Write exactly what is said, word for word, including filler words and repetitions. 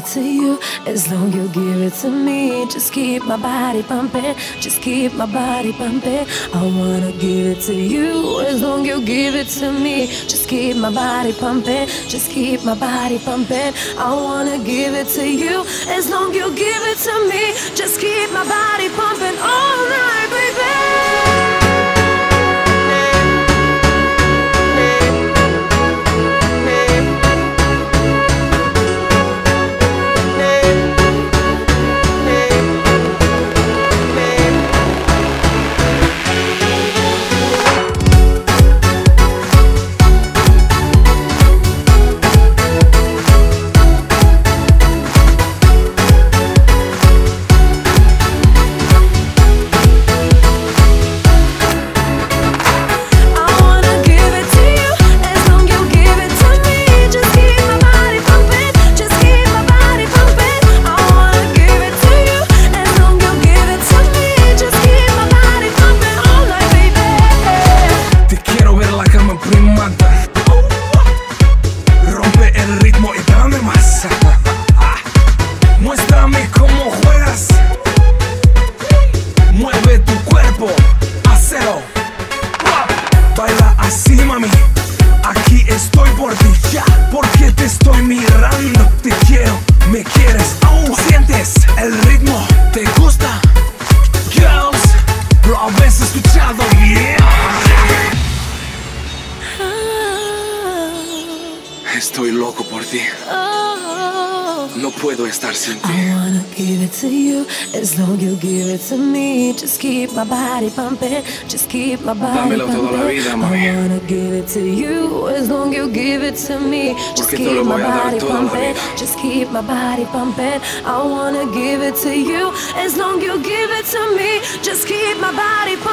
it to you, as long you give it to me. Just keep my body pumping, just keep my body pumping. I wanna give it to you, as long you give it to me. Just keep my body pumping, just keep my body pumping. I wanna give it to you, as long you give it to me. Just keep my body pumping all night, baby. Aquí estoy por ti, ya, porque te estoy mirando. Te quiero, me quieres, oh, sientes el ritmo, te gusta, girls, lo habéis escuchado, yeah. Estoy loco por ti. No puedo estar sin ti. I wanna give it to you, as long you give it to me. Just keep my body pumping, just keep my body Dámelo pumping. toda la vida, mami. I wanna give it to you, as long you give it to me. Just Porque te keep lo my voy a dar body toda la pumping, vida. just keep my body pumping. I wanna give it to you, as long you give it to me. Just keep my body pumping.